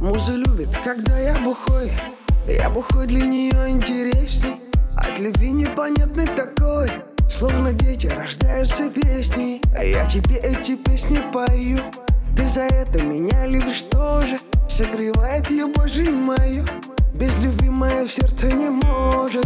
Муза любит, когда я бухой для нее интересней. От любви непонятный такой, словно дети рождаются песни. А я тебе эти песни пою. Ты за это меня любишь тоже. Согревает любовь жизнь мою. Без любви мое сердце не может.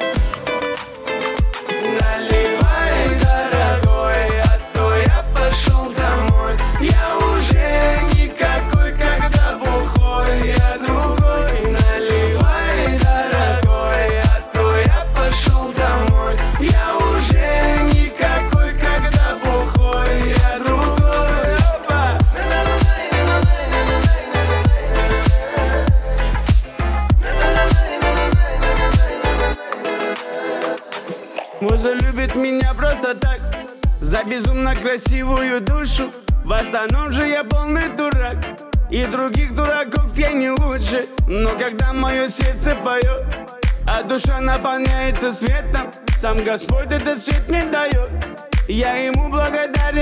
Наливай, дорогой, а то я пошел домой. Я уже никакой, когда бухой, я другой. Наливай, дорогой, а то я пошел домой. Я уже никакой, когда бухой, я другой. Опа! Муза любит меня просто так, за безумно красивую душу. В остальном же я полный дурак, и других дураков я не лучше. Но когда мое сердце поет, а душа наполняется светом, сам Господь этот свет не дает. Я ему благодарен.